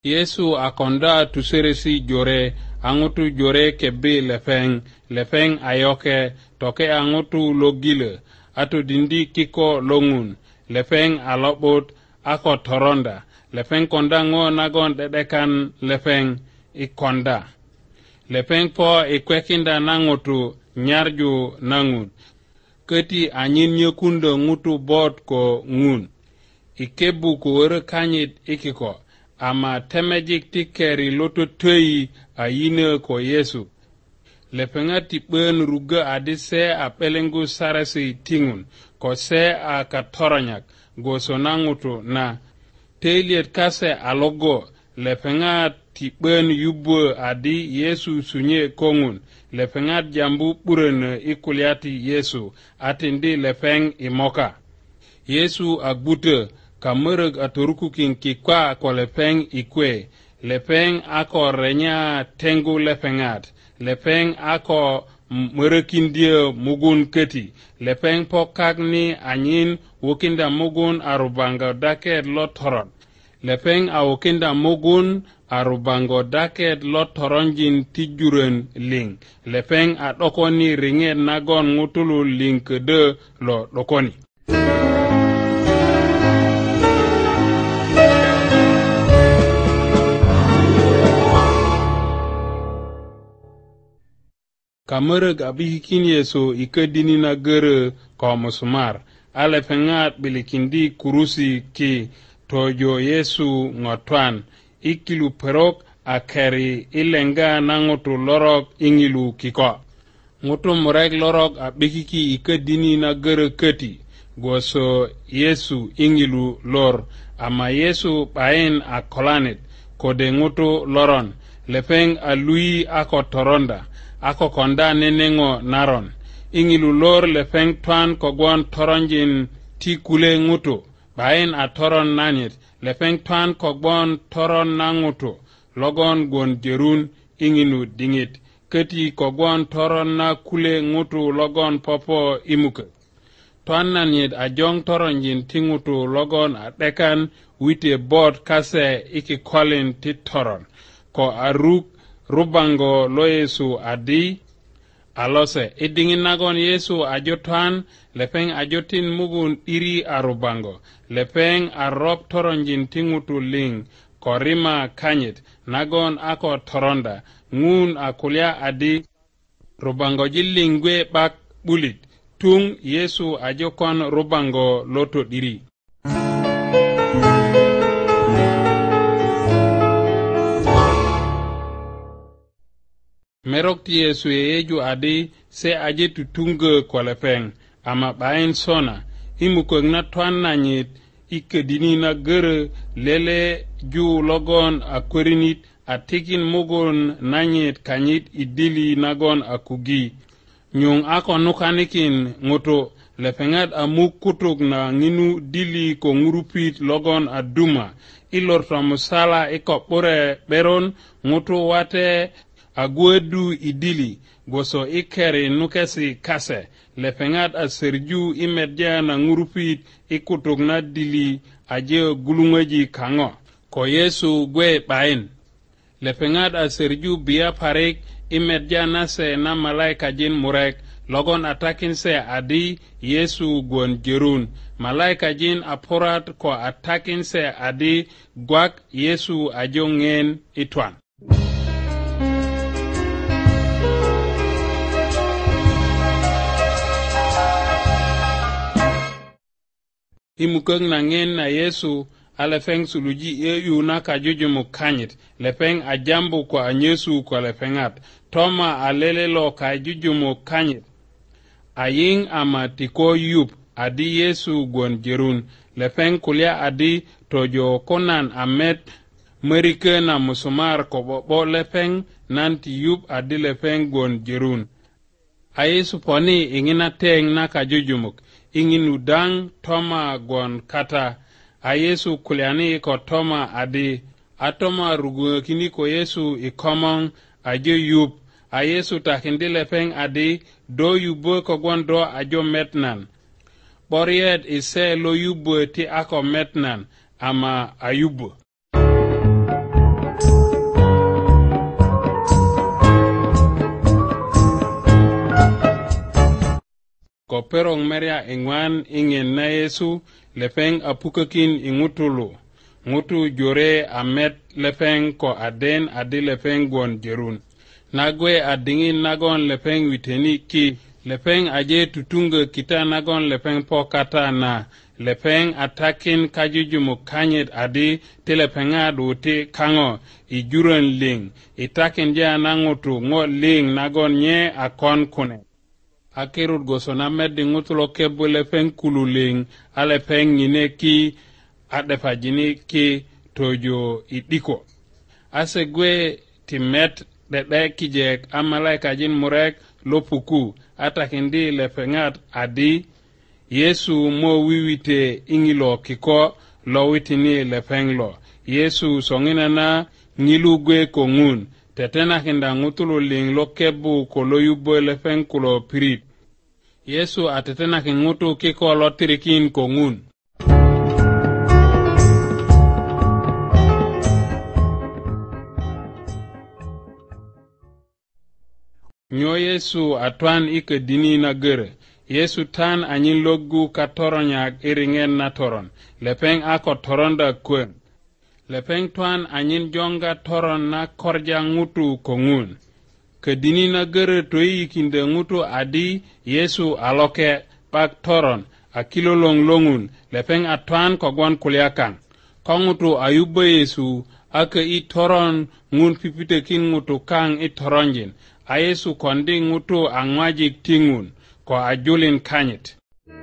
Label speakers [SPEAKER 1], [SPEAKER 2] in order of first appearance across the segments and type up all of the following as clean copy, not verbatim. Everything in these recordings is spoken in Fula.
[SPEAKER 1] Yesu akonda tuseresi jore angutu jore kebe lefeng ayoke toke angutu logile atu dindi kiko longun lefeng alobot ako toronda lefeng konda ngo nagon dedekan lefeng ikonda lefeng po ikwekinda nangutu nyarju nangun keti anyin nyekundo ngutu bot ko ngun ikebu ko were kanyit ikiko ama temejik tikeri loto tei ayine ko Yesu lefenga tipen ruga adise a pelengu sarasi tingun ko se a katoranyak goso nangutu na teliet kase alogo lefenga tipen yubo adi Yesu sunye kongun lefenga jambu puren ikuliati Yesu atindi lefeng imoka Yesu agbute kamereg atorukukin kikwa ko lefeng ikwe lefeng ako renya tengu lefengat lefeng ako merekindia mugun keti lefeng pokagni anyin wokinda mugun arubango daket lotoron lefeng awokinda mugun arubango daket lotoronjin tijuren ling lefeng adokoni ringet nagon ngutulu ling kede lo dokoni kamereg abihikin Yesu ikedini na gere ko musumar alefengat bilikindi kurusi ki tojo Yesu ngotwan ikilu perok akeri ilenga nangutu lorok ingilu kiko ngutu murek lorok abihiki ikedini na gere keti goso Yesu ingilu lor ama Yesu bain akolanit kode ngutu loron lefeng alui ako toronda ako konda nenengo naron ingilu lor lefeng twan kogwan toronjin tikule ngutu bain a toron nanit lefeng twan kogwan toron nangutu logon gon jerun inginu dingit keti kogwan toron na kule ngutu logon popo imuke twan nanit a jong toronjin tingutu logon a dekan wite bot kase iki kolin titoron ko aruk rubango lo Yesu adi alose idingin nagon Yesu ajotan lefeng ajotin mugun iri arubango lefeng arop toronjin tingutu ling korima kanyit nagon ako toronda ngun akulya adi rubango jilingwe bak bulit tung Yesu ajokon rubango loto diri merok ti Yesu yeju adi se aje tutunge ko lefeng ama bain sona imukog na twan nanyit ikedini na gere lele ju logon akwerinit atikin mugun nanyit kanyit idili nagon akugi nyung ako nukanikin ngutu lefengat amuk kutuk na nginu dili ko ngurupit logon aduma ilorto musala ikopure beron ngutu wate agwedu idili goso ikeri nukesi kase lefengat aserju imedja na ngurupit ikutuk na dili aje gulungeji kango ko Yesu gwe bain lefengat aserju biya parik imedja nase na malaika jin murek logon atakin se adi Yesu gon jerun malaika jin apurat ko atakin se adi gwak Yesu ajongen itwan imukeng nangen na Yesu alefeng suluji yeyu na kajujumu kanyit lefeng ajambu kwa anyesu kwa lefengat toma alelelo kajujumu kanyit aying ama tiko yup adi Yesu gon jerun lefeng kulia adi tojo konan amet merike na musumar kobobo lefeng nanti yup adi lefeng gon jerun ayesu poni ingina teng na kajujumuk ingin udang toma gon kata a Yesu kuliani ko toma adi atoma rugu kini ko Yesu ikomong ajo yup a Yesu takindi lefeng adi do yubo ko gon do ajo metnan boriet ise lo yubo ti ako metnan ama ayubo ko perong meria ingwan ingen na Yesu lepeng apukakin ingutulu ngutu jore amet lepeng ko aden adi lepeng gon jerun nagwe adingin nagon lepeng witeni ki lepeng aje tutunga kita nagon lepeng po kata na lepeng atakin kajujumu kanyet adi telepenga duti kango ijuran ling itakin ja nangutu ngo ling nagon nye akon kune akirut gosona meddi ngutulo kebbu lepeng kululing alepeng nyine ki adefajini ki tojo idiko asegwe timet dede kijek amalaika jin murek lopuku atakindi lepengat adi Yesu mo wiwite ingilo kiko lo witini lepeng lo Yesu songina na ngilugwe kongun tetena kinda ngutulu ling lo kebu ko lo yubo lepeng kulo pirit Yesu atetena kingutu kiko lo tirikin kongun nyo Yesu atwan ike dini na gere Yesu tan anyin logu ka toronyak iringen na toron lepeng ako toronda kwen lepeng twan anyin jonga toron na korja ngutu kongun ke dini na gere toyi kinde ngutu adi Yesu aloke pak toron akilolong longun lepeng atwan kogwan kuliakan kongutu ayubba Yesu ake I toron ngun pipite kin ngutu kang I toronjin a Yesu kondi ngutu angwajik tingun ko ajulin kanyit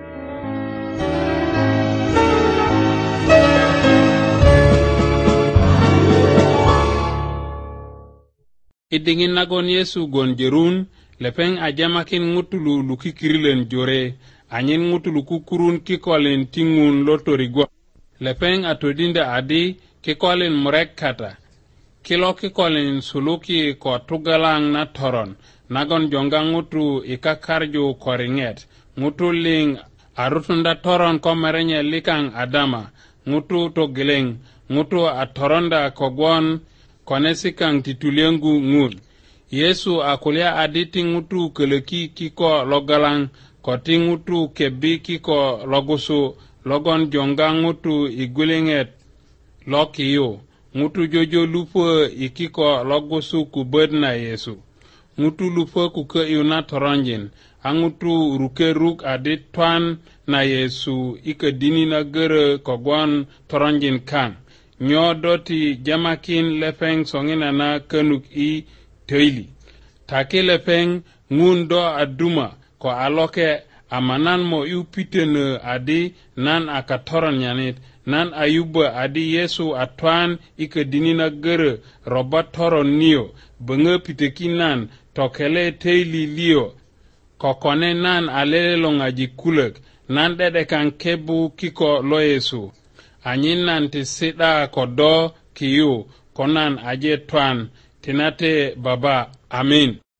[SPEAKER 1] idingin nagon Yesu gon jerun lepeng ajamakin ngutulu lukikirilen jore anyin ngutulu kukurun kikolen tingun lotorigo lepeng atodinda adi kikolen murek kata kilo kikolen suluki ko tugalang na toron nagon jonga ngutu ikakarju koringet ngutu ling arutunda toron ko merenye likang adama ngutu to geleng ngutu atoronda kogwon konesikang titulengu ngun Yesu akulia aditi ngutu keleki kiko logalang koti ngutu kebi kiko logusu logon jonga ngutu igulinget lokiyo ngutu jojo lupo ikiko logusu kubed na Yesu ngutu lupo kuke yuna toronjin angutu rukeruk adit twan na Yesu ike dini na gere kogwan toronjin kang nyo doti jamakin lepeng songina na kenuk I teili taki lepeng ngundo aduma ko aloke amanan mo yupitene adi nan akatoron nyanit nan ayuba adi Yesu atwan ike dini na gere robat toron niyo benge pitekin nan tokele teili liyo kokone nan alele longaji kulek nan dede kan kebu kiko lo Yesu anyin nan ti sida kodo kiyu konan aje twan tinate baba amin